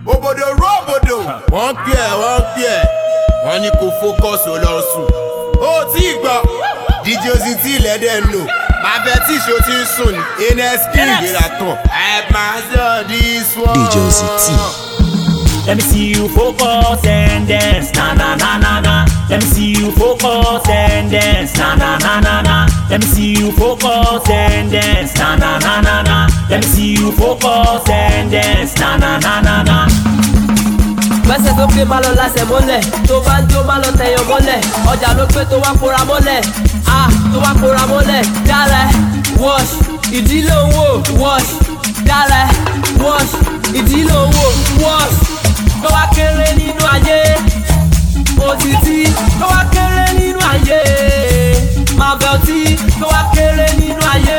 Obodo robodo. Wọ́n pè ẹ́. Wọ́n ní kò focus ó lọ sùn. Ó tí gbọ́. DJ Ozzy lẹ́dẹ̀ lò. Máa bẹ tí ìṣó ti ń sùn ní. NSP ìgbéra tán. Ẹ máa sọ this one. DJ Ozzy. Let me see you focus and dance, na na na na na. Let me see you focus and dance, na na na na na. Let me see you focus and dance, na na na na na. Let me see you focus and dance, na na na na na. Gbẹ́sẹ̀ tó pé má lọ lásẹ̀ mọ́lẹ̀, tó bá ń jó má lọ tẹ̀yàn mọ́lẹ̀, ọjà ló pé tó wá kóra mọ́lẹ̀, tó wá kóra mọ́lẹ̀, dára wash, ìdí ló ń wò wash, dára wash, ìdí ló ń wò wash. Tó wá kéré nínú ayé, òtítí tó wá kéré nínú ayé, Mabelty tó wá kéré nínú ayé,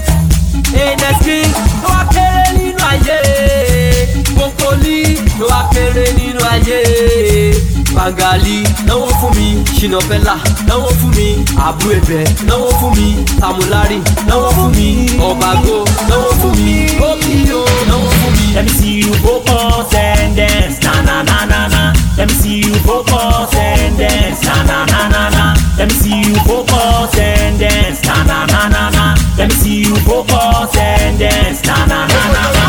NSP tó wá kéré nínú ayé, Kokoli tó wá kéré nínú ayé, Bangali náwó fún mi, Shina Pellar náwó fún mi, Abu Ebe náwó fún mi, Tamulari náwó fún mi, Obago náwó fún mi, Okio náwó fún mi. Let me see you focus and dance, na na na na na. Let me see you focus and dance, na na na na na. Let me see you focus and dance, na na na na na. Let me see you focus and dance, na na na na na.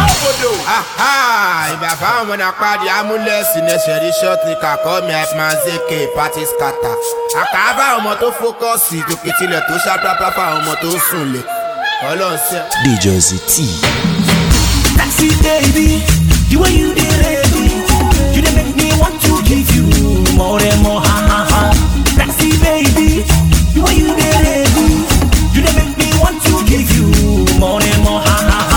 Ìgbà fáwọn ọmọ náà pàdé amúlẹ̀sì ní ṣẹ̀rí ṣọ́ọ̀tì kàkọ́ mi àìpmanzéke pàtí skata. Àkàbà ọmọ tó fókọ̀sì tòkè tilẹ̀ tó ṣàpápá fáwọn ọmọ tó sùn lè. Ọlọ́run ṣe. DJ Ozzy. Taxi baby, the way you did it, you did make me want to give you more and more, ha ha ha. Taxi baby, the way you did it, you did make me want to give you more and more, ha ha ha.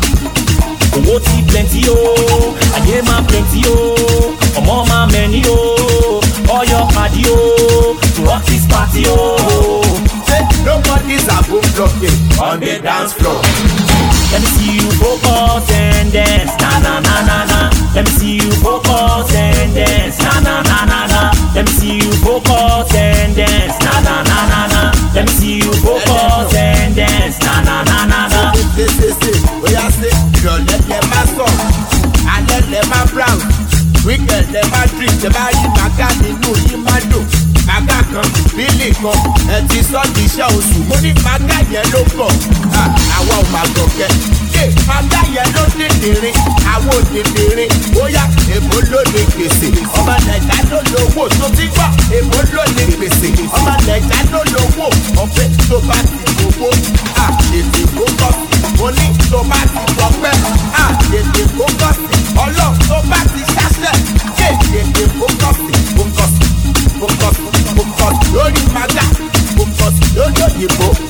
Owó ti plenty o, ayé máa plenty o, ọmọ máa mẹ́ni o, ọyọ pàdé o, to rock this party o. Nobody's above blocking on the dance floor. Let me see you focus and dance, na na na na na. Let me see you focus and dance, na na na na na. Let me see you focus and dance, na na na na na. Let me see you focus and dance, na na na na na. Oya ṣe ìrọ̀lẹ́ lẹ máa sọ̀, alẹ́ lẹ máa brown, weekend lẹ máa drink, lẹ máa rí màgá nínú yín máa dùn. Màgá kan, bílì kan, ẹ ti sọ́ di iṣẹ́ oṣù. Mo ní màgá yẹn ló pọ̀, àwa ò máa gọ̀kẹ́. Màgá yẹn ló dìndìnrín, àwọn òdìndìnrín. Bóyá èbó ló ní gbèsè, ọmọ Nàìjà ló lówó tó ti gbọ́. Èbó ló ní gbèsè, ọmọ Nàìjà ló lówó. Ọ̀fẹ́ tó bá ti gbowó, ètè kó kọ́ sí. Mo ní tó bá ti gbọ́pẹ́, ètè kó kọ́ sí. Ọlọ́run tó bá ti ṣáṣẹ́, ètè kó kọ́ sí. Focus lórí màgá, focus lórí òyìnbó.